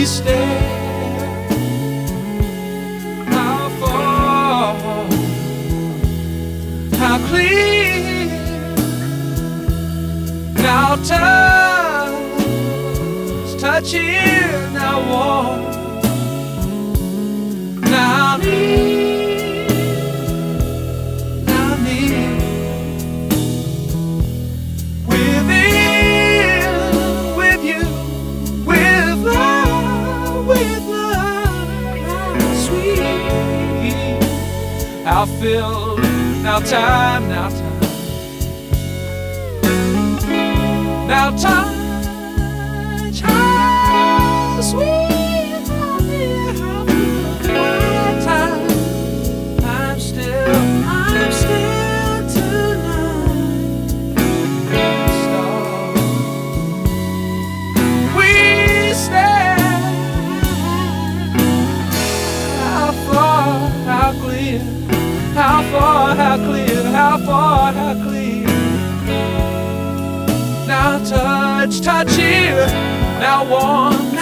we stare. How far, how clear. Now touching, now warm, now near, now near. Within, with you, with love, how sweet. How filled, now time, now time. Now touch, how sweet, how near, how near. Time, I'm still tonight. Star, we stand. How far, how clear, how far, how clear, how far, how clear. Now touch here, now warm.